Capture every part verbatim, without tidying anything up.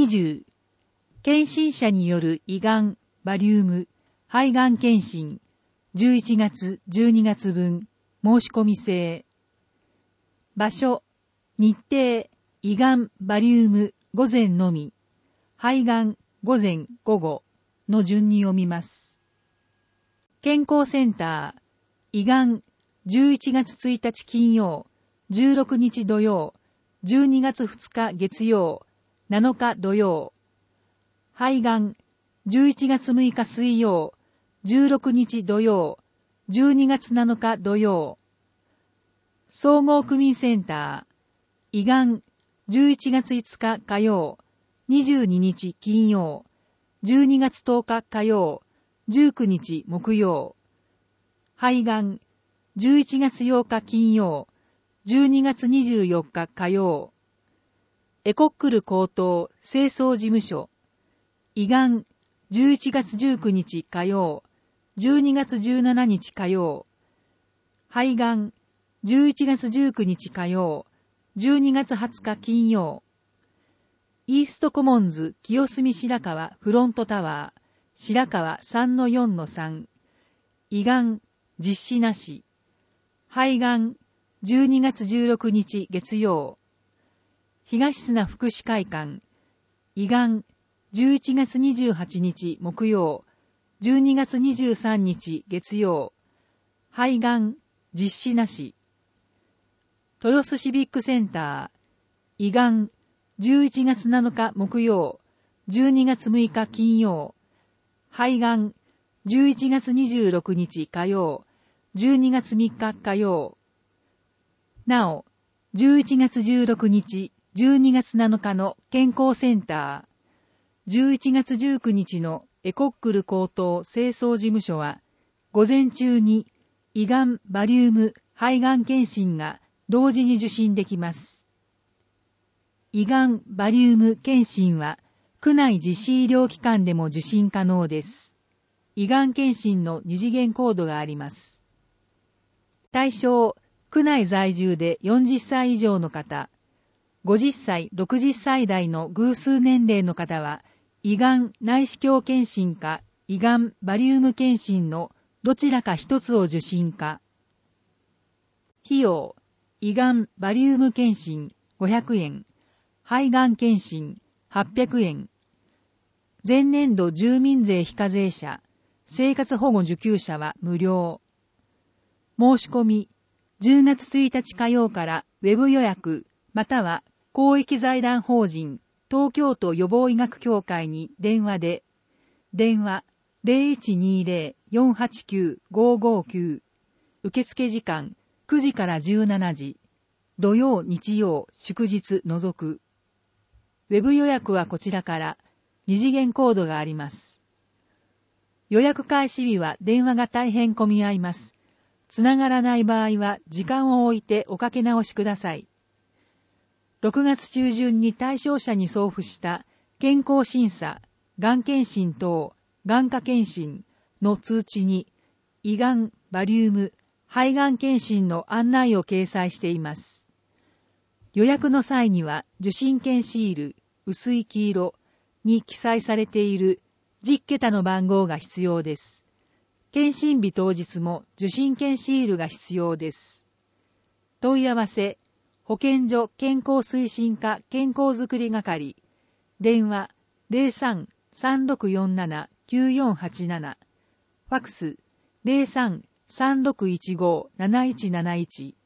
にじゅう、検診者による胃がん、バリウム、肺がん検診、じゅういちがつ、じゅうにがつぶん、申し込み制。場所、日程、胃がん、バリウム、午前のみ、肺がん、午前、午後の順に読みます。健康センター、胃がん、じゅういちがつついたち金曜、じゅうろくにち土曜、じゅうにがつふつか月曜、なのか土曜。肺がん、じゅういちがつむいか水曜、じゅうろくにち土曜、じゅうにがつなのか土曜。総合区民センター、胃がん、じゅういちがついつか火曜、にじゅうににち金曜、じゅうにがつとおか火曜、じゅうくにち木曜。肺がん、じゅういちがつようか金曜、じゅうにがつにじゅうよっか火曜。エコックル高等清掃事務所、胃がん、じゅういちがつじゅうくにち火曜、じゅうにがつじゅうしちにち火曜。肺がん、じゅういちがつじゅうくにち火曜、じゅうにがつはつか金曜。イーストコモンズ清澄白河フロントタワー、白河 さんのよんのさん。胃がん、実施なし。肺がん、じゅうにがつじゅうろくにち月曜。東砂福祉会館、胃がん、じゅういちがつにじゅうはちにち木曜、じゅうにがつにじゅうさんにち月曜。肺がん、実施なし。豊洲シビックセンター、胃がん、じゅういちがつなのか木曜、じゅうにがつむいか金曜。肺がん、じゅういちがつにじゅうろくにち火曜、じゅうにがつみっか火曜。なお、じゅういちがつじゅうろくにち、じゅうにがつなのかの健康センター、じゅういちがつじゅうくにちのエコックル高等清掃事務所は、午前中に胃がん、バリウム、肺がん検診が同時に受診できます。胃がん、バリウム検診は、区内実施医療機関でも受診可能です。胃がん検診の二次元コードがあります。対象、区内在住でよんじゅっさい以上の方、ごじゅっさい、ろくじゅっさい代の偶数年齢の方は、胃がん内視鏡検診か胃がんバリウム検診のどちらか一つを受診か。費用、胃がんバリウム検診ごひゃくえん、肺がん検診はっぴゃくえん。前年度住民税非課税者、生活保護受給者は無料。申し込み、じゅうがつついたち火曜からウェブ予約、または公益財団法人東京都予防医学協会に電話で、電話 ゼロいちにゼロ よんはちきゅう ごごきゅう、受付時間くじからじゅうしちじ、土曜日曜祝日除く。ウェブ予約はこちらから二次元コードがあります。予約開始日は電話が大変混み合います。つながらない場合は時間を置いておかけ直しください。ろくがつちゅうじゅんに対象者に送付した健康審査、がん検診等、眼科検診の通知に胃がん、バリウム、肺がん検診の案内を掲載しています。予約の際には受診券シール、薄い黄色に記載されているじゅっけたの番号が必要です。検診日当日も受診券シールが必要です。問い合わせ、保健所健康推進課健康づくり係、電話 ゼロさん さんろくよんなな きゅうよんはちなな、ファクス ゼロさん さんろくいちご なないちなないち。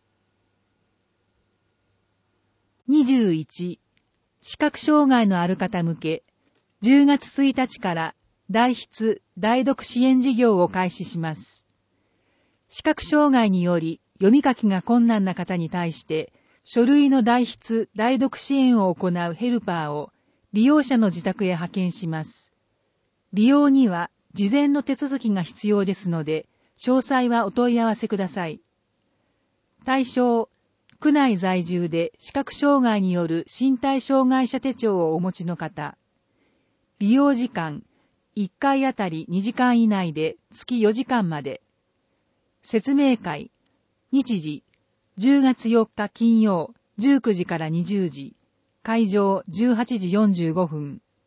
にじゅういち、視覚障害のある方向け、じゅうがつついたちから代筆・代読支援事業を開始します。視覚障害により読み書きが困難な方に対して、書類の代筆・代読支援を行うヘルパーを利用者の自宅へ派遣します。利用には事前の手続きが必要ですので、詳細はお問い合わせください。対象、区内在住で視覚障害による身体障害者手帳をお持ちの方。利用時間、いっかいあたりにじかん以内で月よじかんまで。説明会、日時、じゅうがつよっか金曜じゅうくじからにじゅうじ、会場じゅうはちじよんじゅうごふん。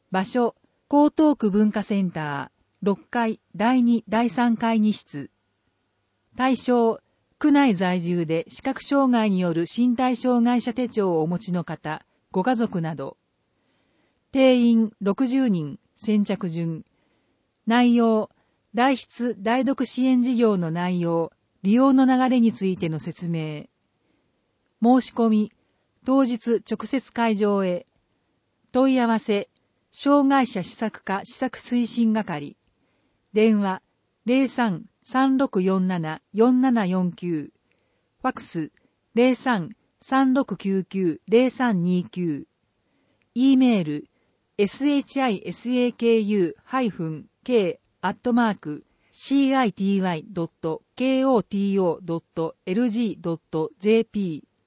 場所、江東区文化センター、ろっかいだいにだいさん会議室。対象、区内在住で視覚障害による身体障害者手帳をお持ちの方、ご家族など。定員ろくじゅうにん、先着順。内容、代筆代読支援事業の内容、利用の流れについての説明。申し込み、当日直接会場へ。問い合わせ、障害者施策課施策推進係。電話、ゼロさん さんろくよんなな よんななよんきゅう。ファクス、ゼロさん さんろくきゅうきゅう ゼロさんにきゅう。E メール、エスエイチアイエスエーケーユー ケー アットマーク シーアイティーワイ ドット ケーオーティーオー ドット エルジー ドット ジェーピー。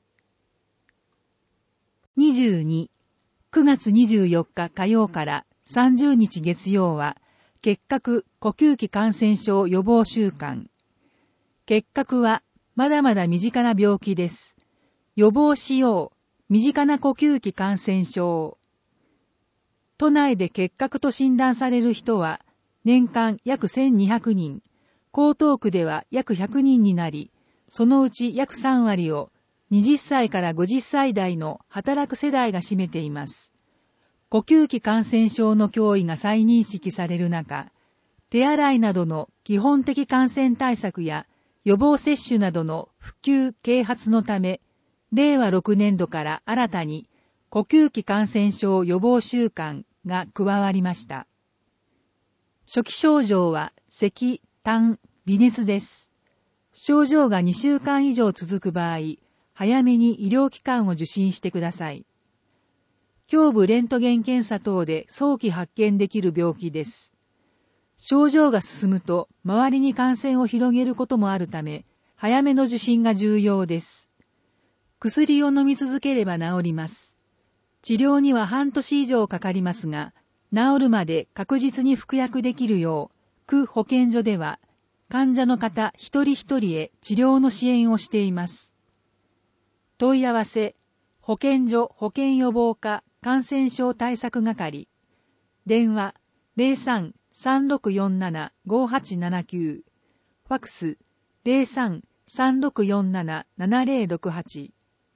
にじゅうに、くがつにじゅうよっか火曜からさんじゅうにち月曜は、結核呼吸器感染症予防週間。結核はまだまだ身近な病気です。予防しよう、身近な呼吸器感染症。都内で結核と診断される人は、年間約せんにひゃくにん、江東区では約ひゃくにんになり、そのうち約さんわりをはたちからごじゅっさい代の働く世代が占めています。呼吸器感染症の脅威が再認識される中、手洗いなどの基本的感染対策や予防接種などの普及啓発のため、れいわろくねんどから新たに呼吸器感染症予防週間が加わりました。初期症状は咳、痰、微熱です。症状がにしゅうかん以上続く場合、早めに医療機関を受診してください。胸部レントゲン検査等で早期発見できる病気です。症状が進むと周りに感染を広げることもあるため、早めの受診が重要です。薬を飲み続ければ治ります。治療には半年以上かかりますが、治るまで確実に服薬できるよう、区保健所では、患者の方一人一人へ治療の支援をしています。問い合わせ、保健所保健予防課感染症対策係。電話、ゼロさん さんろくよんなな ごはちななきゅう。ファクス、ゼロさん さんろくよんなな ななゼロろくはち。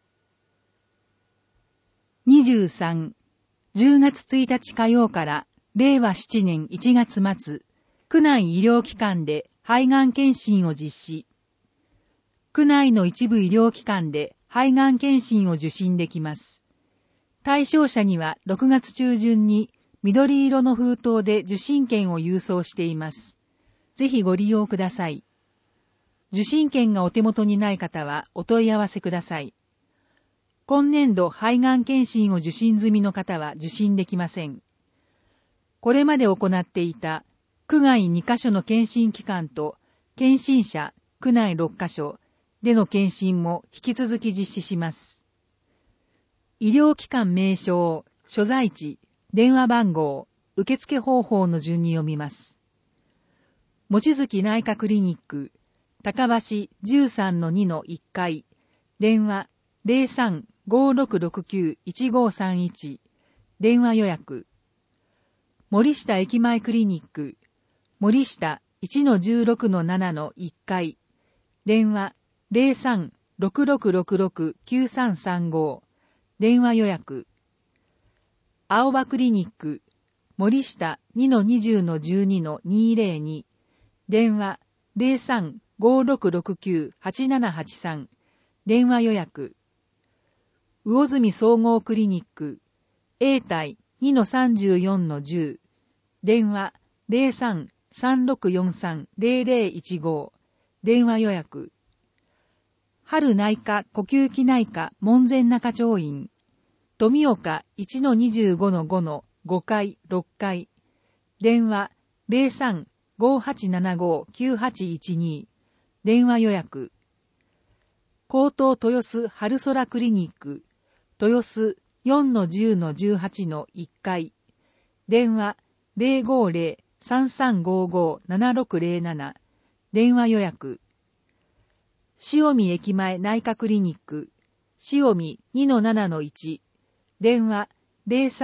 にじゅうさん、じゅうがつついたち火曜かられいわななねんいちがつ末、区内医療機関で肺がん検診を実施。区内の一部医療機関で肺がん検診を受診できます。対象者にはろくがつちゅうじゅんに緑色の封筒で受診券を郵送しています。ぜひご利用ください。受診券がお手元にない方はお問い合わせください。今年度肺がん検診を受診済みの方は受診できません。これまで行っていた区外にかしょの検診機関と検診者区内ろっかしょでの検診も引き続き実施します。医療機関名称、所在地、電話番号、受付方法の順に読みます。望月内科クリニック、高橋 じゅうさんのにのいっかい、電話ゼロさん ごろくろくきゅう いちごさんいち、電話予約。森下駅前クリニック、森下 いちのじゅうろくのななのいっかい、電話ゼロさん ろくろくろくろく きゅうさんさんご、電話予約。青葉クリニック、森下 にのにじゅうのじゅうにのにぜろに、電話ゼロさん ごろくろくきゅう はちななはちさん、電話予約。魚住総合クリニック、永代 にのさんじゅうよんのじゅう、電話ゼロさん さんろくよんさん ゼロゼロいちご、電話予約。春内科呼吸器内科門前仲町院、富岡 いちのにじゅうごのごのごかいろっかい、電話ゼロさん ごはちななご きゅうはちいちに、電話予約。江東豊洲春空クリニック、豊洲 よんのじゅうのじゅうはちのいっかい、電話ゼロごゼロ さんさんごご ななろくゼロなな、電話予約。塩見駅前内科クリニック、塩見 にのななのいち、電話ゼロさん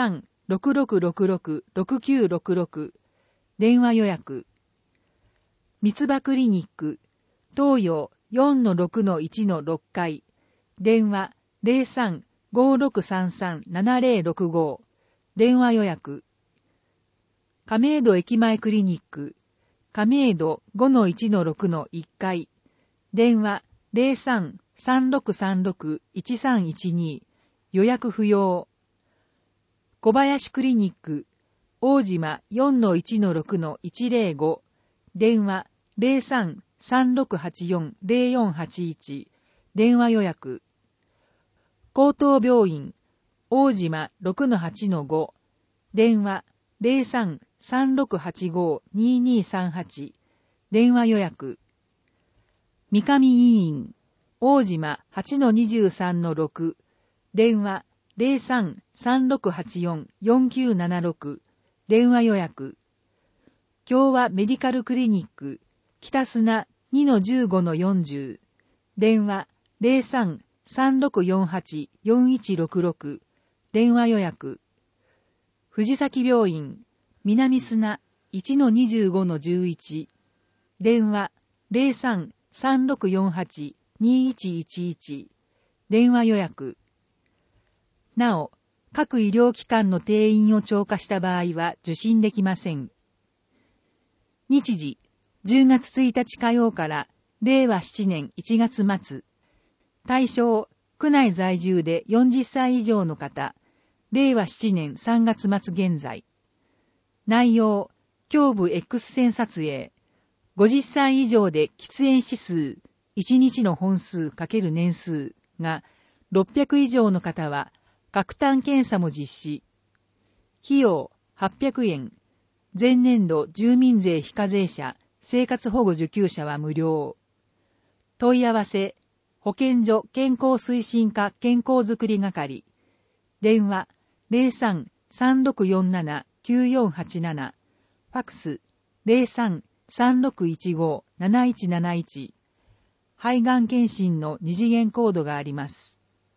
ろくろくろくろく ろくきゅうろくろく 電話予約。三つ葉クリニック東洋 よんのろくのいちのろっ 階電話 ゼロさん ごろくさんさん ななゼロろくご 電話予約。亀戸駅前クリニック亀戸 ごのいちのろくのいっ 階電話 ゼロさん さんろくさんろく いちさんいちに 予約不要。小林クリニック大島 よんのいちのろくのいちゼロご 電話 ゼロさん さんろくはちよん ゼロよんはちいち 電話予約。高等病院大島 ろくのはちのご 電話 ゼロさん さんろくはちご ににさんはち 電話予約。三上医院大島 はちのにじゅうさんのろく 電話 ゼロさん さんろくはちよん よんきゅうななろく 電話予約。共和メディカルクリニック北砂 にのじゅうごのよんじゅう 電話 ゼロさん さんろくよんはち よんいちろくろく 電話予約。藤崎病院南砂 いちのにじゅうごのじゅういち 電話 ゼロさん さんろくよんはち にいちいちいち 電話予約。なお、各医療機関の定員を超過した場合は受診できません。日時、じゅうがつついたち火曜かられいわななねんいちがつ末。対象、区内在住でよんじゅっさい以上の方、れいわななねんさんがつ末現在。内容、胸部 X 線撮影。ごじゅっさい以上で喫煙指数、いちにちの本数×年数がろっぴゃく以上の方は、各単検査も実施。費用はっぴゃくえん。前年度住民税非課税者、生活保護受給者は無料。問い合わせ、保健所健康推進課健康づくり係。電話、ゼロさん さんろくよんなな きゅうよんはちなな。ファックス、ゼロさん さんろくいちご なないちなないち。肺がん検診の二次元コードがあります。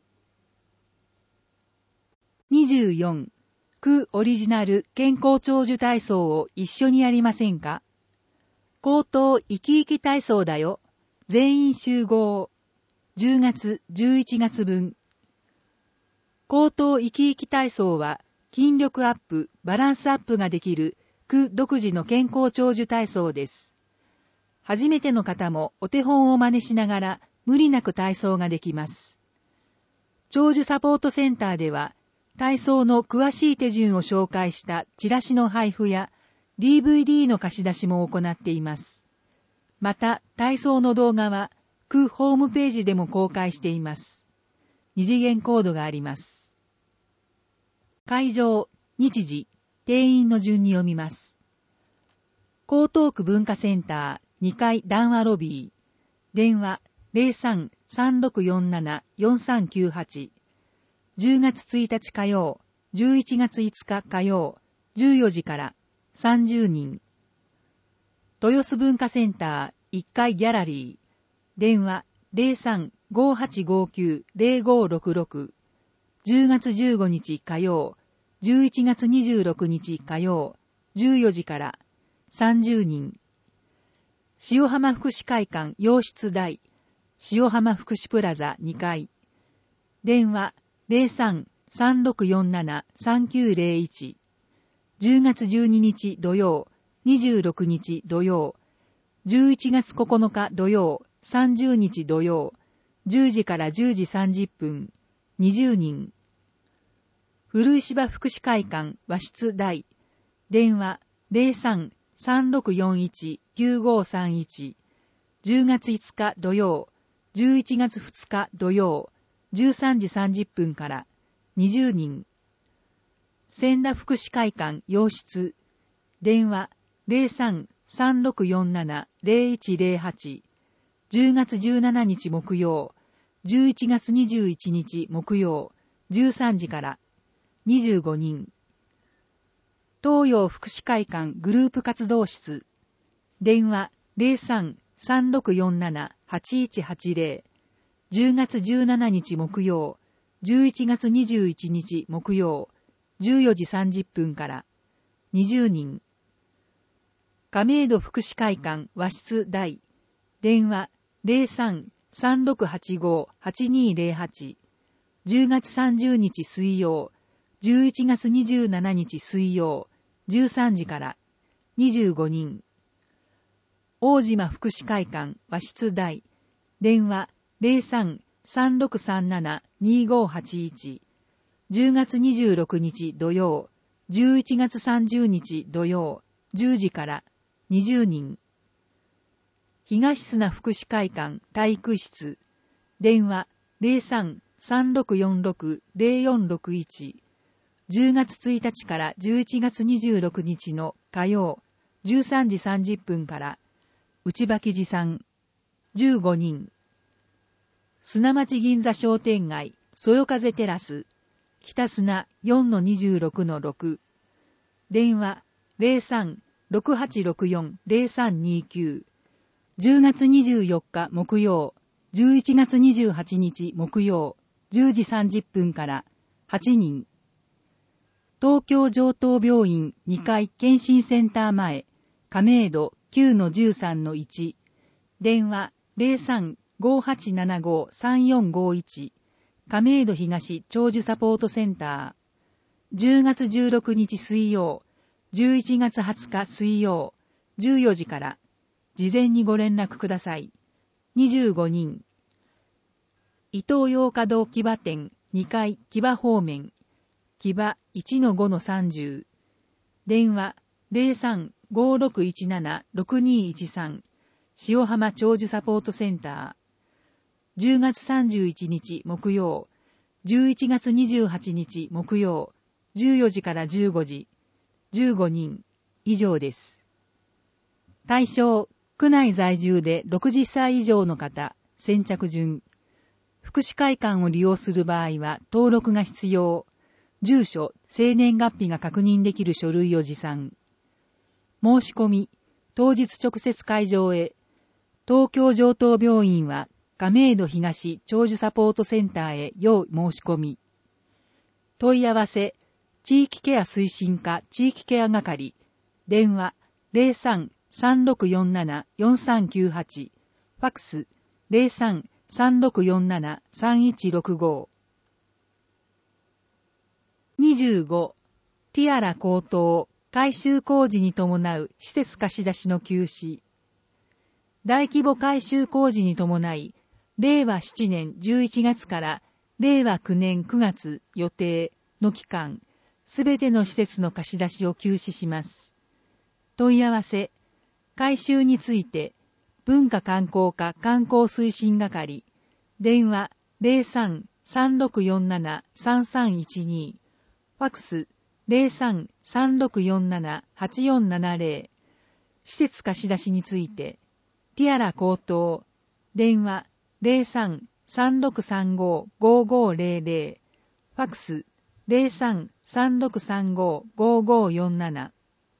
にじゅうよん、区オリジナル健康長寿体操を一緒にやりませんか？口頭生き生き体操だよ。全員集合。じゅうがつ、じゅういちがつ分。口頭生き生き体操は筋力アップ、バランスアップができる区独自の健康長寿体操です。初めての方もお手本を真似しながら無理なく体操ができます。長寿サポートセンターでは体操の詳しい手順を紹介したチラシの配布や ディーブイディー の貸し出しも行っています。また、体操の動画は区ホームページでも公開しています。二次元コードがあります。会場、日時、定員の順に読みます。江東区文化センターにかい談話ロビー。電話 ゼロさん さんろくよんなな よんさんきゅうはち。じゅうがつついたち火曜、じゅういちがついつか火曜、じゅうよじからさんじゅうにん。豊洲文化センターいっかいギャラリー。電話 ゼロさん ごはちごきゅう ゼロごろくろく。じゅうがつじゅうごにち火曜、じゅういちがつにじゅうろくにち火曜、じゅうよじからさんじゅうにん。塩浜福祉会館洋室大、塩浜福祉プラザにかい。電話ゼロさん さんろくよんなな さんきゅうゼロいち。じゅうがつじゅうににち土曜、にじゅうろくにち土曜、じゅういちがつここのか土曜、さんじゅうにち土曜、じゅうじからじゅうじさんじゅっぷん、にじゅうにん。古石場福祉会館和室大、電話ゼロさん さんろくよんいち きゅうごさんいち。じゅうがついつか土曜、じゅういちがつふつか土曜、じゅうさんじさんじゅっぷんからにじゅうにん。千田福祉会館洋室。電話ゼロさん さんろくよんなな ゼロいちゼロはち。じゅうがつじゅうしちにち木曜、じゅういちがつにじゅういちにち木曜、じゅうさんじからにじゅうごにん。東洋福祉会館グループ活動室。電話ゼロさん さんろくよんなな はちいちはちゼロ。じゅうがつじゅうしちにち木曜、じゅういちがつにじゅういちにち木曜、 じゅうよじさんじゅっぷんからにじゅうにん。亀戸福祉会館和室大、電話 ゼロさん さんろくはちご はちにーゼロはち、じゅうがつさんじゅうにち水曜、じゅういちがつにじゅうしちにち水曜、じゅうさんじからにじゅうごにん。大島福祉会館和室大、電話 ゼロさん さんろくさんなな にーごはちいち、じゅうがつにじゅうろくにち土曜、じゅういちがつさんじゅうにち土曜、じゅうじからにじゅうにん。東砂福祉会館体育室、電話 ゼロさん さんろくよんろく ゼロよんろくいち、じゅうがつついたちからじゅういちがつにじゅうろくにちの火曜、じゅうさんじさんじゅっぷんから内場木寺さん、じゅうごにん。砂町銀座商店街そよ風テラス、北砂 よんのにじゅうろくのろく、電話 ゼロさん ろくはちろくよん ゼロさんにきゅう、じゅうがつにじゅうよっか木曜、じゅういちがつにじゅうはちにち木曜、じゅうじさんじゅっぷんからはちにん。東京城東病院にかい検診センター前、亀戸 きゅうのじゅうさんのいち、電話 ゼロさん ごはちななご さんよんごいち、亀戸東長寿サポートセンター、じゅうがつじゅうろくにち水曜、じゅういちがつはつか水曜、じゅうよじから事前にご連絡ください。にじゅうごにん。伊東洋華堂木場店にかい木場方面、木場 いちのごのさんじゅう、電話 ゼロさん ごろくいちなな ろくにいちさん、塩浜長寿サポートセンター、じゅうがつさんじゅういちにち木曜、じゅういちがつにじゅうはちにち木曜、じゅうよじからじゅうごじ、じゅうごにん以上です。対象、区内在住でろくじゅっさい以上の方、先着順。福祉会館を利用する場合は登録が必要。住所、生年月日が確認できる書類を持参。申し込み、当日直接会場へ。東京城東病院は亀戸東長寿サポートセンターへ要申し込み。問い合わせ、地域ケア推進課地域ケア係、電話 ゼロさん さんろくよんなな よんさんきゅうはち、ファックス ゼロさん さんろくよんなな さんいちろくご。にじゅうご、ティアラ高騰、改修工事に伴う施設貸し出しの休止。大規模改修工事に伴い、れいわしちねんじゅういちがつかられいわくねんくがつ予定の期間、すべての施設の貸し出しを休止します。問い合わせ、改修について、文化観光課観光推進係、電話 ゼロさん さんろくよんなな さんさんいちに、ファックス ゼロさん さんろくよんなな はちよんななゼロ、施設貸し出しについて、ティアラ高騰、電話ゼロさん さんろくさんご ごごゼロゼロ、ファックスゼロさん さんろくさんご ごごよんなな。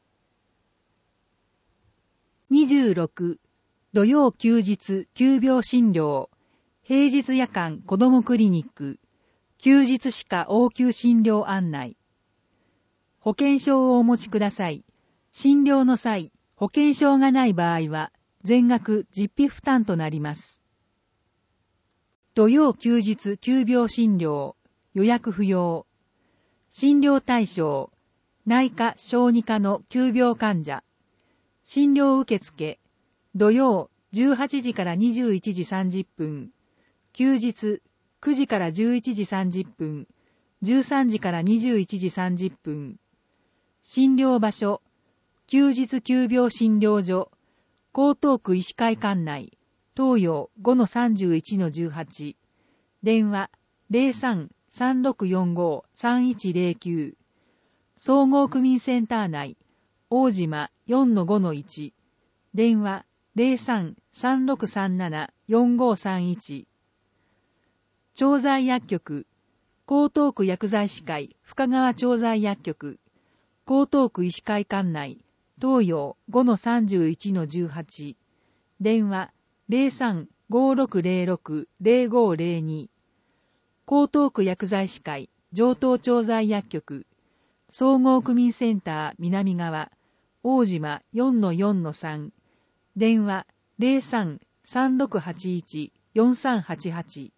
にじゅうろく、土曜休日急病診療、平日夜間子どもクリニック、休日歯科応急診療案内。保険証をお持ちください。診療の際、保険証がない場合は、全額実費負担となります。土曜休日急病診療、予約不要。診療対象、内科・小児科の急病患者。診療受付、土曜じゅうはちじからにじゅういちじさんじゅっぷん、休日くじからじゅういちじさんじゅっぷん、じゅうさんじからにじゅういちじさんじゅっぷん。診療場所、休日急病診療所、江東区医師会館内、東洋 ごのさんじゅういちのじゅうはち、電話 ゼロさん さんろくよんご さんいちゼロきゅう、総合区民センター内、大島 よんのごのいち、電話 ゼロさん さんろくさんなな よんごさんいち、調剤薬局、江東区薬剤師会深川調剤薬局、江東区医師会館内、東洋 ごのさんじゅういちのじゅうはち、電話 ゼロさん ごろくゼロろく ゼロごゼロに、江東区薬剤師会上東調剤薬局、 総合区民センター南側、大島 よんのよんのさん、電話 ゼロさん さんろくはちいち よんさんはちはち。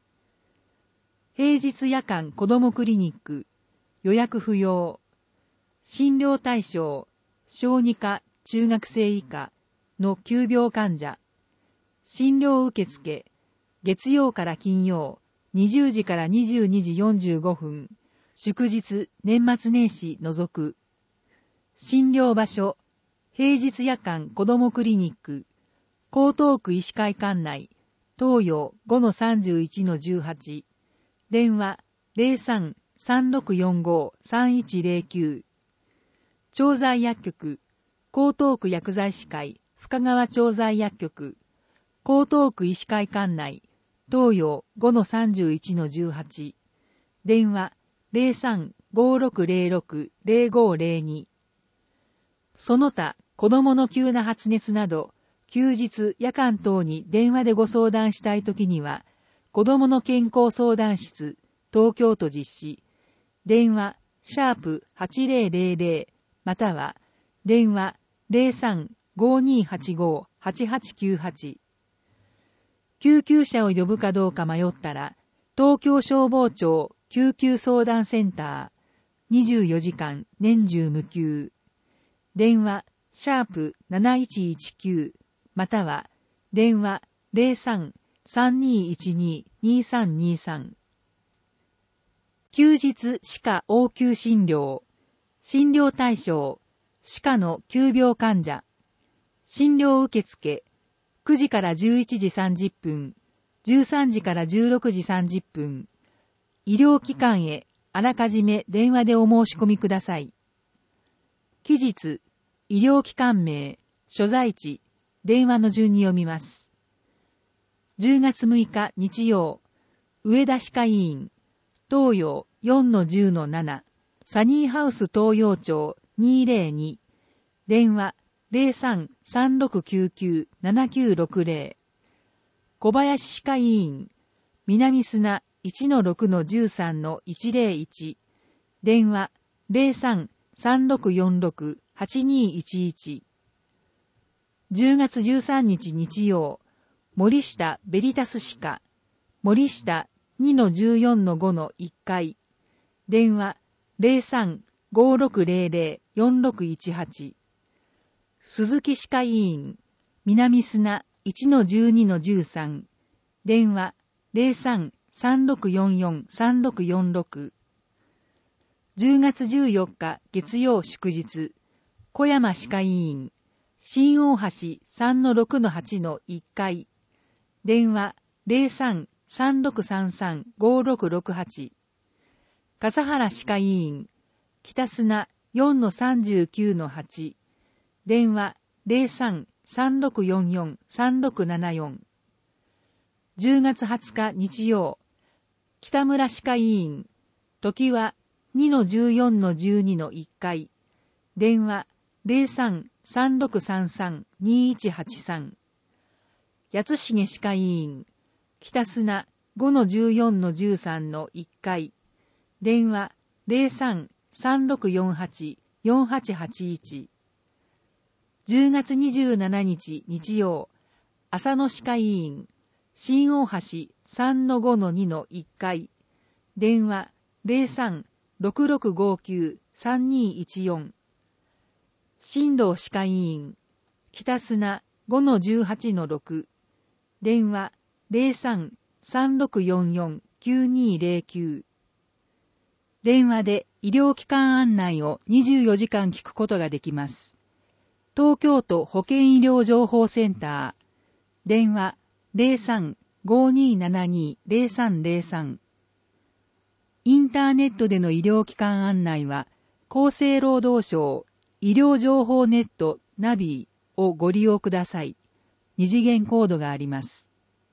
平日夜間子どもクリニック、予約不要。診療対象、小児科、中学生以下の急病患者。診療受付、月曜から金曜、にじゅうじからにじゅうにじよんじゅうごふん、祝日、年末年始除く。診療場所、平日夜間子どもクリニック、江東区医師会館内、東洋 ごのさんじゅういちのじゅうはち、電話 ゼロさん さんろくよんご さんいちゼロきゅう。調剤薬局、江東区薬剤師会、深川調剤薬局、江東区医師会館内、東洋 ごのさんじゅういちのじゅうはち、電話 ゼロさん ごろくゼロろく ゼロごゼロに。その他、子供の急な発熱など、休日、夜間等に電話でご相談したいときには、子供の健康相談室、東京都実施、電話、シャープはちゼロゼロゼロ、または、電話ゼロさん ごにはちご はちはちきゅうはち。救急車を呼ぶかどうか迷ったら、東京消防庁救急相談センター、にじゅうよじかん年中無休。電話、シャープなないちいちきゅう、または、電話ゼロさん さんにいちに にさんにさん。休日歯科応急診療、診療対象、歯科の急病患者、診療受付、くじからじゅういちじさんじゅっぷん、じゅうさんじからじゅうろくじさんじゅっぷん、医療機関へあらかじめ電話でお申し込みください。期日、医療機関名、所在地、電話の順に読みます。じゅうがつむいか日曜、上田歯科医院、東洋 よんのじゅうのなな、サニーハウス東洋町にゼロに、電話ゼロさん さんろくきゅうきゅう ななきゅうろくゼロ、小林歯科医院、南砂 いちのろくのじゅうさんのいちゼロいち、電話ゼロさん さんろくよんろく はちにいちいち。じゅうがつじゅうさんにち日曜、森下ベリタス歯科、森下 にのじゅうよんのごのいっかい、電話ゼロさん ごろくゼロゼロ よんろくいちはち。鈴木歯科医院、南砂 いちのじゅうにのじゅうさん、電話ゼロさん さんろくよんよん さんろくよんろく。じゅうがつじゅうよっか月曜祝日、小山歯科医院、新大橋 さんのろくのはちのいっかい、電話ゼロさん さんろくさんさん ごろくろくはち。笠原歯科医院、北砂 よんのさんじゅうきゅうのはち、電話ゼロさん さんろくよんよん さんろくななよん。じゅうがつはつか日曜、北村歯科医院、時は にのじゅうよんのじゅうにのいっかい、電話ゼロさん さんろくさんさん にいちはちさん。八重歯科医院、北砂 ごのじゅうよんのじゅうさんのいっかい、電話ゼロさん さんろくよんはち よんはちはちいち。じゅうがつにじゅうしちにち日曜、浅野歯科医院、新大橋 さんのごのにのいっかい、電話ゼロさん ろくろくごきゅう さんにいちよん。新道歯科医院、北砂 ごのじゅうはちのろく、電話ゼロさん さんろくよんよん きゅうにゼロきゅう。電話で医療機関案内をにじゅうよじかん聞くことができます。東京都保健医療情報センター、電話ゼロさん ごにーななにー ゼロさんゼロさん。インターネットでの医療機関案内は、厚生労働省医療情報ネットナビをご利用ください。二次元コードがあります。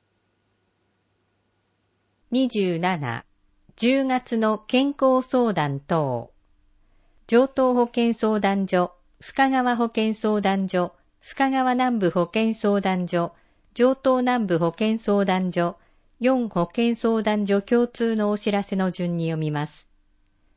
にじゅうなな、じゅうがつの健康相談等。城東保健相談所、深川保健相談所、深川南部保健相談所、城東南部保健相談所、よん保健相談所共通のお知らせの順に読みます。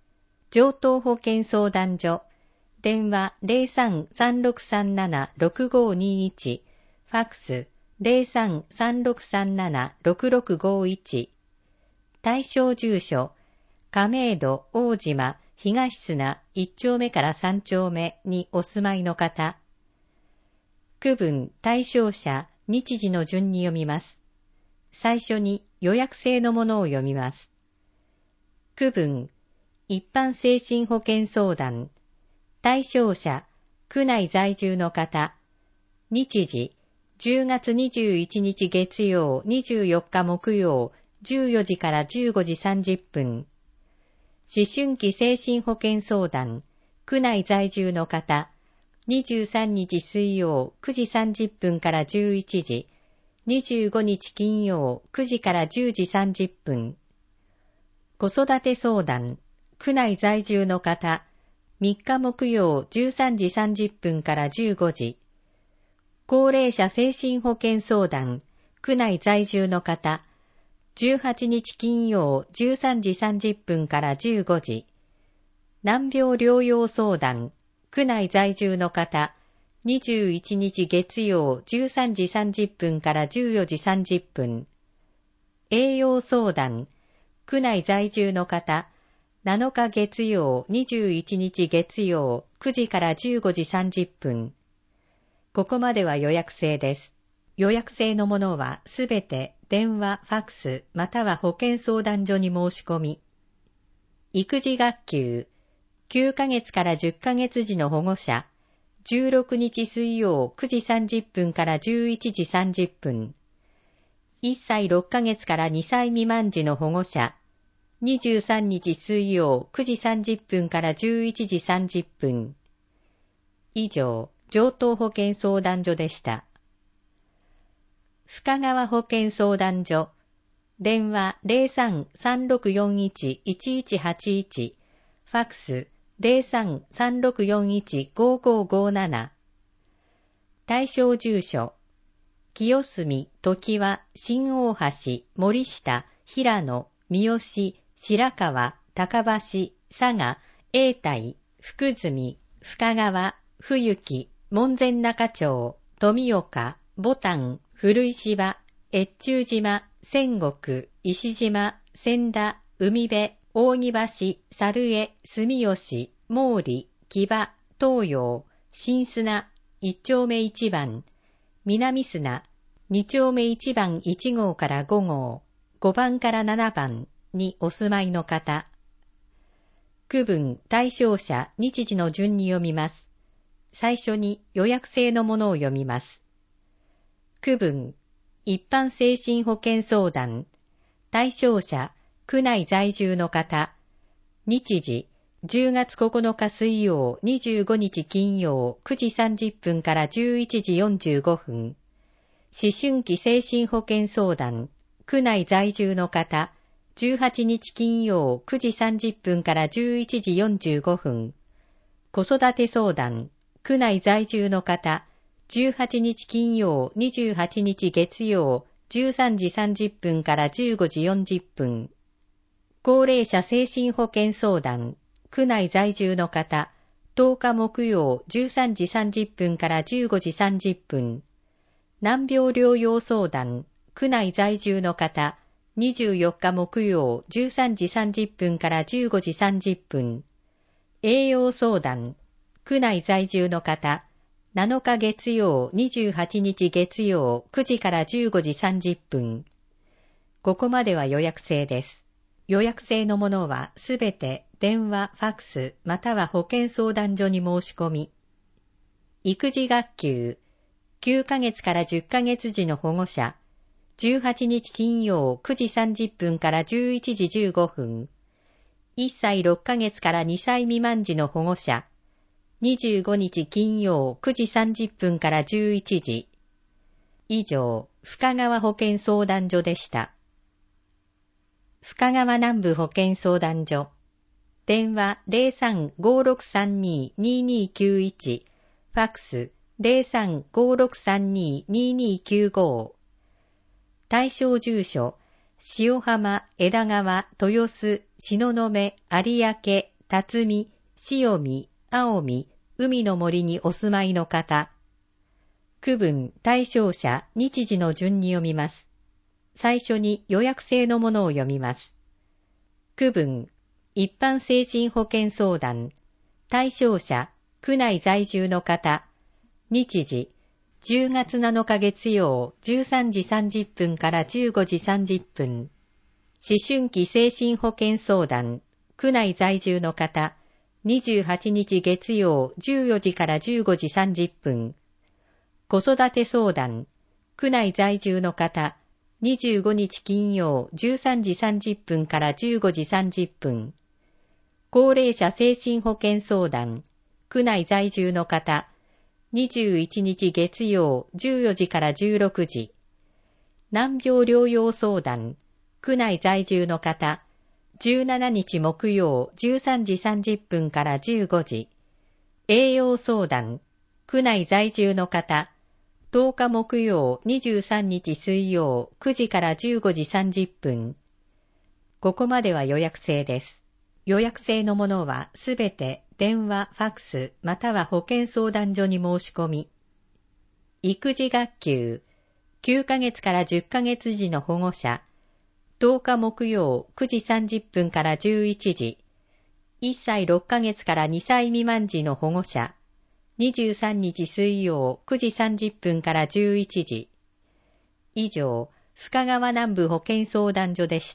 上東保健相談所、電話 ゼロさん さんろくさんなな ろくごにいち、ファックス ゼロさん さんろくさんなな ろくろくごいち、対象住所、亀戸大島東砂いち丁目からさん丁目にお住まいの方。区分対象者日時の順に読みます。最初に予約制のものを読みます。区分一般精神保健相談。対象者区内在住の方。日時じゅうがつにじゅういちにち月曜にじゅうよっか木曜じゅうよじからじゅうごじさんじゅっぷん。思春期精神保健相談、区内在住の方、にじゅうさんにち水曜くじさんじゅっぷんからじゅういちじ、にじゅうごにち金曜くじからじゅうじさんじゅっぷん。子育て相談、区内在住の方、みっか木曜じゅうさんじさんじゅっぷんからじゅうごじ。高齢者精神保健相談、区内在住の方、じゅうはちにち金曜じゅうさんじさんじゅっぷんからじゅうごじ。難病療養相談、区内在住の方、にじゅういちにち月曜じゅうさんじさんじゅっぷんからじゅうよじさんじゅっぷん。栄養相談、区内在住の方、なのか月曜にじゅういちにち月曜くじからじゅうごじさんじゅっぷん。ここまでは予約制です。予約制のものはすべて電話、ファックスまたは保健相談所に申し込み。育児学級、きゅうかげつからじゅっかげつ児の保護者、じゅうろくにち水曜くじさんじゅっぷんからじゅういちじさんじゅっぷん。いっさいろっかげつからにさい未満児の保護者、にじゅうさんにち水曜くじさんじゅっぷんからじゅういちじさんじゅっぷん。以上、上東保健相談所でした。深川保健相談所、電話 ゼロさん さんろくよんいち いちいちはちいち、ファックス ゼロさん さんろくよんいち ごごごなな。対象住所、清澄、常盤、新大橋、森下、平野、三好、白川、高橋、佐賀、永代、福住、深川、冬木、門前仲町、富岡、牡丹、古石場、越中島、仙石、石島、千田、海辺、扇橋、猿江、住吉、毛利、木場、東洋、新砂、一丁目一番、南砂、二丁目一番一号から五号、五番から七番にお住まいの方。区分対象者日時の順に読みます。最初に予約制のものを読みます。区分一般精神保健相談、対象者区内在住の方、日時じゅうがつここのか水曜にじゅうごにち金曜くじさんじゅっぷんからじゅういちじよんじゅうごふん。思春期精神保健相談、区内在住の方、じゅうはちにち金曜くじさんじゅっぷんからじゅういちじよんじゅうごふん。子育て相談、区内在住の方、じゅうはちにち金曜にじゅうはちにち月曜じゅうさんじさんじゅっぷんからじゅうごじよんじゅっぷん。高齢者精神保健相談、区内在住の方、とおか木曜じゅうさんじさんじゅっぷんからじゅうごじさんじゅっぷん。難病療養相談、区内在住の方、にじゅうよっか木曜じゅうさんじさんじゅっぷんからじゅうごじさんじゅっぷん。栄養相談、区内在住の方、なのか月曜にじゅうはちにち月曜くじからじゅうごじさんじゅっぷん。ここまでは予約制です。予約制のものはすべて電話、ファックスまたは保健相談所に申し込み。育児学級、きゅうかげつからじゅっかげつ児の保護者、じゅうはちにち金曜くじさんじゅっぷんからじゅういちじじゅうごふん。いっさいろっかげつからにさい未満児の保護者、にじゅうごにち金曜くじさんじゅっぷんからじゅういちじ。以上、深川保健相談所でした。深川南部保健相談所。電話 ゼロさん ごろくさんに ににきゅういち、ファックス ゼロさん ごろくさんに ににきゅうご。対象住所、塩浜、枝川、豊洲、東雲、有明、 辰巳、潮見、青見、海の森にお住まいの方。区分、対象者、日時の順に読みます。最初に予約制のものを読みます。区分、一般精神保健相談。対象者、区内在住の方。日時、じゅうがつなのか月曜じゅうさんじさんじゅっぷんからじゅうごじさんじゅっぷん。思春期精神保健相談。区内在住の方。にじゅうはちにち月曜じゅうよじからじゅうごじさんじゅっぷん。子育て相談。区内在住の方。にじゅうごにち金曜じゅうさんじさんじゅっぷんからじゅうごじさんじゅっぷん。高齢者精神保健相談。区内在住の方。にじゅういちにち月曜じゅうよじからじゅうろくじ。難病療養相談。区内在住の方。じゅうしちにち木曜じゅうさんじさんじゅっぷんからじゅうごじ。栄養相談。区内在住の方。とおか木曜にじゅうさんにち水曜くじからじゅうごじさんじゅっぷん。ここまでは予約制です。予約制のものはすべて電話、ファックスまたは保健相談所に申し込み。育児学級、きゅうかげつからじゅっかげつ児の保護者、とおか木曜くじさんじゅっぷんからじゅういちじ、いっさいろっかげつからにさい未満児の保護者、にじゅうさんにち水曜くじさんじゅっぷんからじゅういちじ。以上、深川南部保健相談所でした。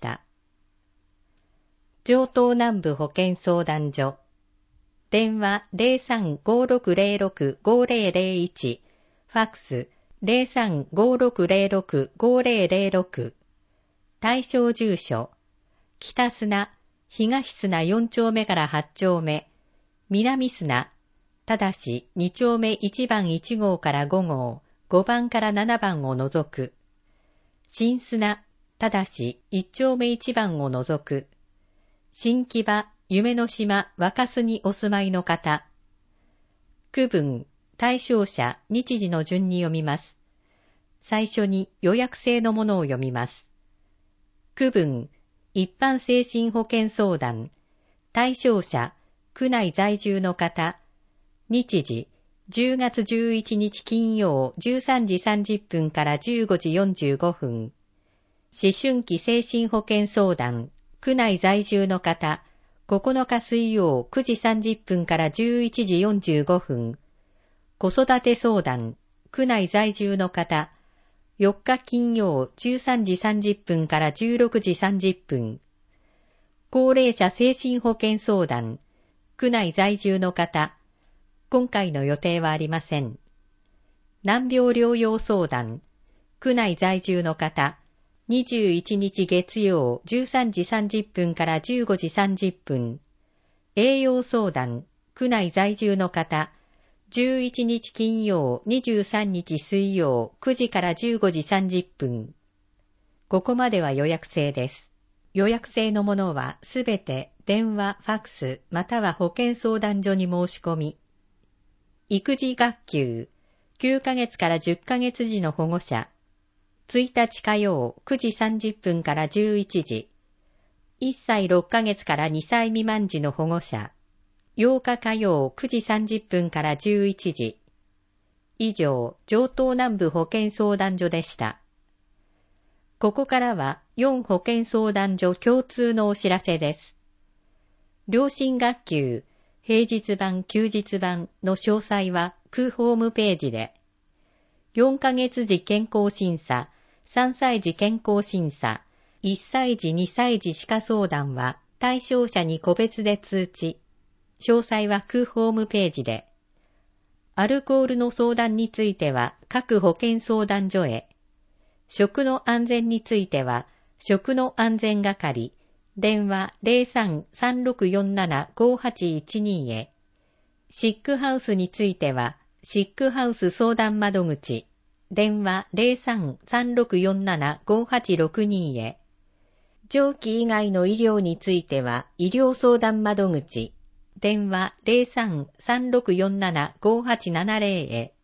城東南部保健相談所。電話 ゼロさんごろくゼロろくごゼロゼロいち、ファックス ゼロさんごろくゼロろくごゼロゼロろく。対象住所、北砂、東砂よんちょうめからはちちょうめ、南砂、ただしにちょうめいちばんいちごうからごごう、ごばんからななばんを除く。新砂、ただしいちちょうめいちばんを除く。新木場、夢の島、若洲にお住まいの方。区分、対象者、日時の順に読みます。最初に予約制のものを読みます。区分、一般精神保健相談。対象者、区内在住の方。日時、じゅうがつじゅういちにち金曜じゅうさんじさんじゅっぷんからじゅうごじよんじゅうごふん。思春期精神保健相談。区内在住の方。ここのか水曜くじさんじゅっぷんからじゅういちじよんじゅうごふん。子育て相談。区内在住の方。よっか金曜じゅうさんじさんじゅっぷんからじゅうろくじさんじゅっぷん。高齢者精神保健相談。区内在住の方。今回の予定はありません。難病療養相談。区内在住の方。にじゅういちにち月曜じゅうさんじさんじゅっぷんからじゅうごじさんじゅっぷん。栄養相談。区内在住の方。じゅういちにち金曜にじゅうさんにち水曜くじからじゅうごじさんじゅっぷん。ここまでは予約制です。予約制のものはすべて電話、ファックスまたは保健相談所に申し込み。育児学級、きゅうかげつからじゅっかげつ児の保護者。ついたち火曜くじさんじゅっぷんからじゅういちじ。いっさいろっかげつからにさい未満児の保護者。ようか火曜くじさんじゅっぷんからじゅういちじ。以上、城東南部保健相談所でした。ここからはよん保健相談所共通のお知らせです。良心学級、平日版休日版の詳細は区ホームページで。よんかげつ児健康審査、さんさい児健康審査、いっさい児にさい児歯科相談は対象者に個別で通知。詳細は区ホームページで。アルコールの相談については各保健相談所へ。食の安全については食の安全係、電話 ゼロさん さんろくよんなな ごはちいちに へ。シックハウスについてはシックハウス相談窓口、電話 ゼロさん さんろくよんなな ごはちろくに へ。長期以外の医療については医療相談窓口、電話 ゼロさん さんろくよんなな ごはちななゼロ へ。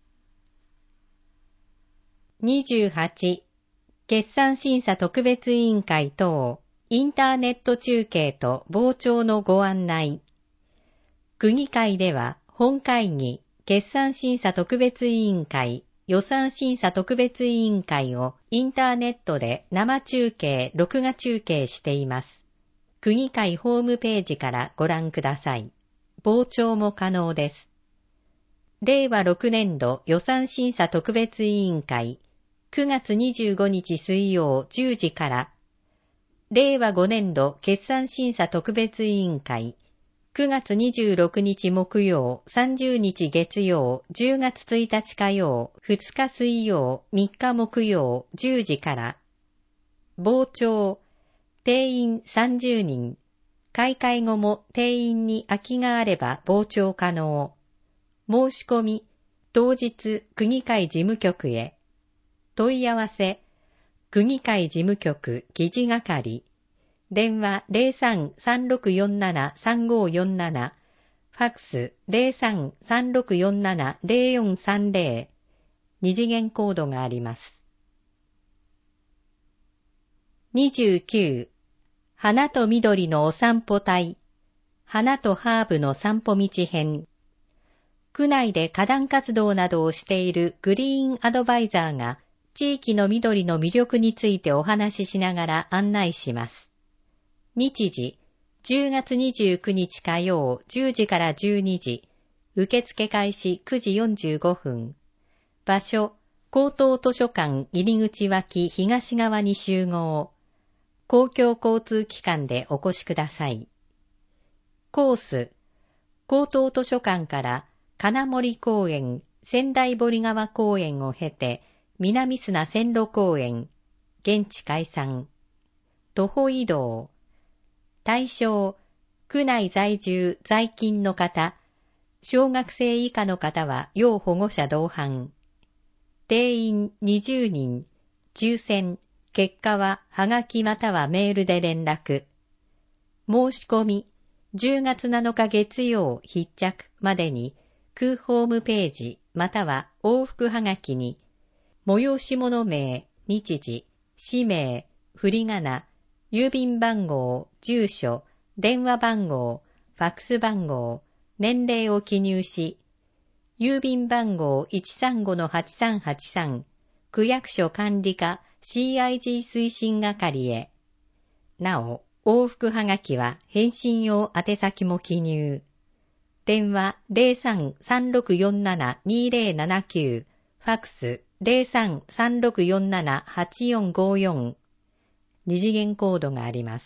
にじゅうはち、決算審査特別委員会等、インターネット中継と傍聴のご案内。 区議会では本会議、決算審査特別委員会、予算審査特別委員会をインターネットで生中継、録画中継しています。区議会ホームページからご覧ください。傍聴も可能です。れいわろくねんど予算審査特別委員会、くがつにじゅうごにち水曜じゅうじから、れいわごねんど決算審査特別委員会、くがつにじゅうろくにち木曜、さんじゅうにち月曜、じゅうがつついたち火曜、ふつか水曜、みっか木曜、じゅうじから、傍聴、定員さんじゅうにん、開会後も定員に空きがあれば傍聴可能。申し込み、当日区議会事務局へ。問い合わせ、区議会事務局議事係。電話 ゼロさん さんろくよんなな さんごよんなな、ファックス ゼロさん さんろくよんなな ゼロよんさんゼロ、二次元コードがあります。にじゅうきゅう、花と緑のお散歩隊、花とハーブの散歩道編。区内で花壇活動などをしているグリーンアドバイザーが地域の緑の魅力についてお話ししながら案内します。日時、じゅうがつにじゅうくにち火曜じゅうじからじゅうにじ、受付開始くじよんじゅうごふん。場所、高等図書館入口脇東側に集合。公共交通機関でお越しください。コース、高等図書館から金森公園、仙台堀川公園を経て、南砂線路公園、現地解散。徒歩移動。対象、区内在住在勤の方、小学生以下の方は要保護者同伴。定員にじゅうにん、抽選、結果ははがきまたはメールで連絡。申し込み、じゅうがつなのか月曜必着までに、区ホームページまたは往復はがきに、催し物名、日時、氏名、振り仮名、郵便番号、住所、電話番号、ファックス番号、年齢を記入し、郵便番号 いちさんごのはちさんはちさん、区役所管理課 シーアイジー 推進係へ。なお、往復はがきは返信用宛先も記入。電話 ゼロさん さんろくよんなな にゼロななきゅう、ファックス ゼロさん さんろくよんなな はちよんごよん、二次元コードがあります。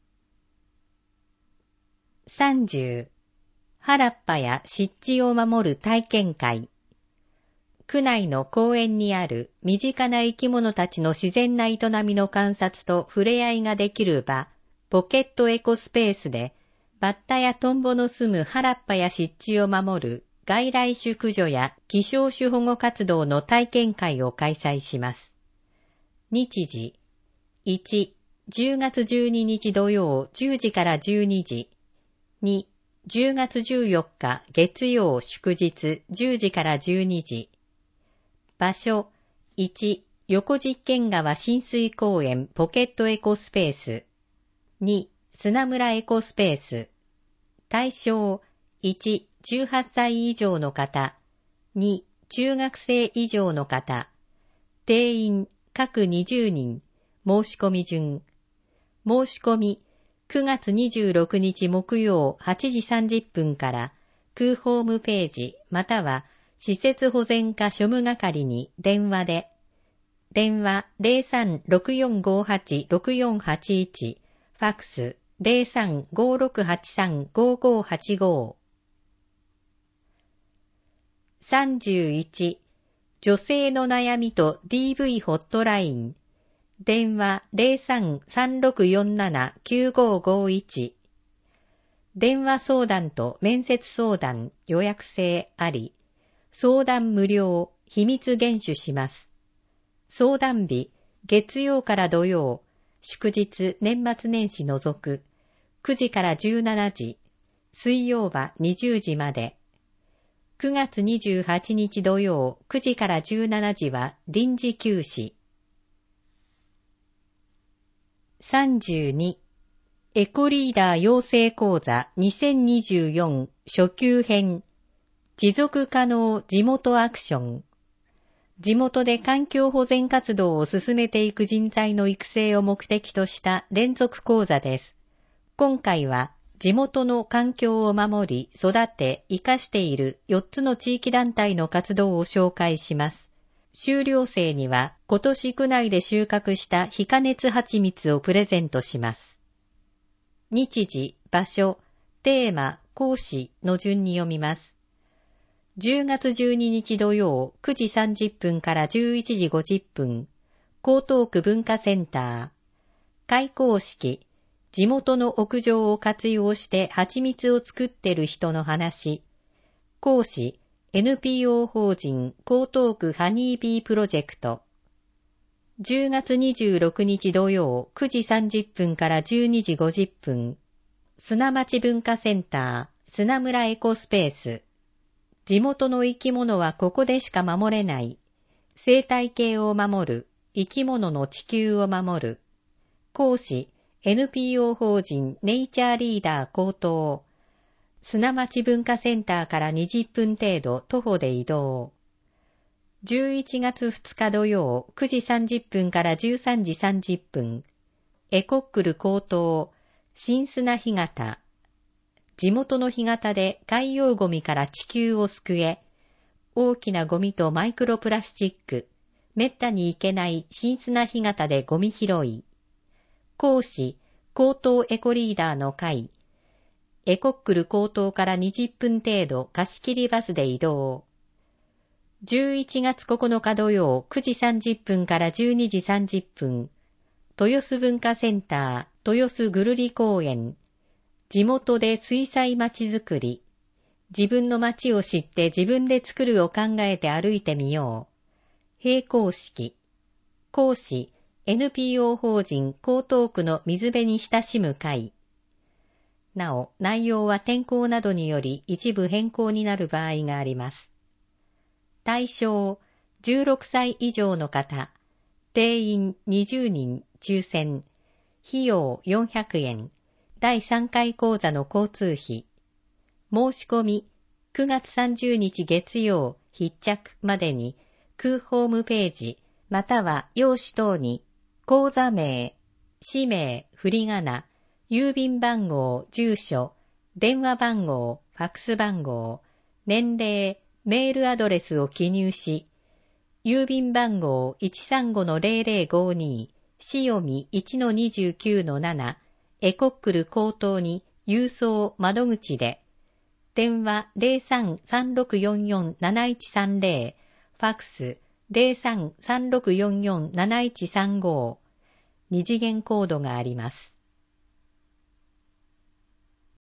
さんじゅう、原っぱや湿地を守る体験会。区内の公園にある身近な生き物たちの自然な営みの観察と触れ合いができる場、ポケットエコスペースで、バッタやトンボの住む原っぱや湿地を守る外来種駆除や希少種保護活動の体験会を開催します。日時、いち、じゅうがつじゅうににち土曜じゅうじからじゅうにじ、に、じゅうがつじゅうよっか月曜祝日じゅうじからじゅうにじ。場所、いち、横実験川親水公園ポケットエコスペース。に、砂村エコスペース。対象、いち、じゅうはっさい以上の方。に、中学生以上の方。定員、各にじゅうにん。申し込み順。申し込み、くがつにじゅうろくにち木曜はちじさんじゅっぷんから、区ホームページまたは施設保全課庶務係に電話で、電話 ゼロさん ろくよんごはち ろくよんはちいち、ファックス ゼロさん ごろくはちさん ごごはちご。さんじゅういち、女性の悩みと ディーブイ ホットライン。電話 ゼロさん さんろくよんなな きゅうごごいち。電話相談と面接相談、予約制あり。相談無料、秘密厳守します。相談日、月曜から土曜、祝日年末年始除く、くじからじゅうしちじ、水曜はにじゅうじまで。くがつにじゅうはちにち土曜、くじからじゅうしちじは臨時休止。さんじゅうに、エコリーダー養成講座にせんにじゅうよん初級編、持続可能地元アクション。地元で環境保全活動を進めていく人材の育成を目的とした連続講座です。今回は地元の環境を守り、育て、生かしているよっつの地域団体の活動を紹介します。修了生には今年区内で収穫した非加熱蜂蜜をプレゼントします。日時、場所、テーマ、講師の順に読みます。じゅうがつじゅうににち土曜くじさんじゅっぷんからじゅういちじごじゅっぷん、江東区文化センター。開講式、地元の屋上を活用して蜂蜜を作ってる人の話。講師、エヌピーオー 法人江東区ハニービープロジェクト。じゅうがつにじゅうろくにち土曜くじさんじゅっぷんからじゅうにじごじゅっぷん、砂町文化センター、砂村エコスペース。地元の生き物はここでしか守れない。生態系を守る。生き物の地球を守る。講師、エヌピーオー 法人ネイチャーリーダー江東。砂町文化センターからにじゅっぷん程度徒歩で移動。じゅういちがつふつか土曜くじさんじゅっぷんからじゅうさんじさんじゅっぷん。エコックル江東。新砂干潟。地元の干潟で海洋ゴミから地球を救え、大きなゴミとマイクロプラスチック、めったに行けない新砂干潟でゴミ拾い。講師、江東エコリーダーの会。エコックル江東からにじゅっぷん程度貸し切りバスで移動。じゅういちがつここのか土曜くじさんじゅっぷんからじゅうにじさんじゅっぷん、豊洲文化センター、豊洲ぐるり公園。地元で水彩町づくり。自分の町を知って自分で作るを考えて歩いてみよう。閉講式。講師、エヌピーオー 法人江東区の水辺に親しむ会。なお、内容は天候などにより一部変更になる場合があります。対象、じゅうろくさい以上の方。定員にじゅうにん、抽選。費用よんひゃくえん。だいさんかい講座の交通費。申し込み、くがつさんじゅうにち月曜必着までに、区ホームページ、または用紙等に、講座名、氏名、振り仮名、郵便番号、住所、電話番号、ファックス番号、年齢、メールアドレスを記入し、郵便番号 いちさんごのゼロゼロごに、し読み いちのにじゅうきゅうのなな、エコックル江東に郵送窓口で、電話 ゼロさん さんろくよんよん なないちさんゼロ、ファックス ゼロさん さんろくよんよん なないちさんご、二次元コードがあります。